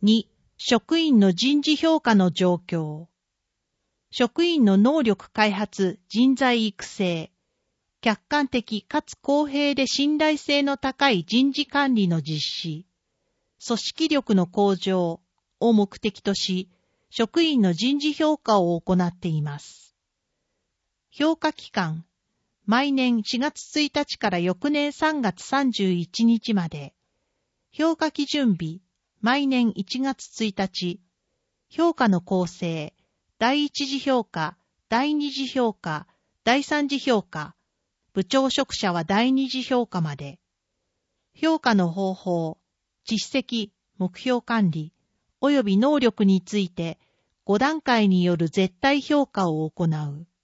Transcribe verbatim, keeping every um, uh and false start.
に、職員の人事評価の状況。職員の能力開発、人材育成。客観的かつ公平で信頼性の高い人事管理の実施。組織力の向上を目的とし、職員の人事評価を行っています。評価期間。毎年しがつついたちから翌年さんがつさんじゅういちにちまで。評価基準日。毎年いちがつついたち。評価の構成。第一次評価、第二次評価、第三次評価。部長職者は第二次評価まで。評価の方法。実績、目標管理、及び能力についてごだんかいによる絶対評価を行う。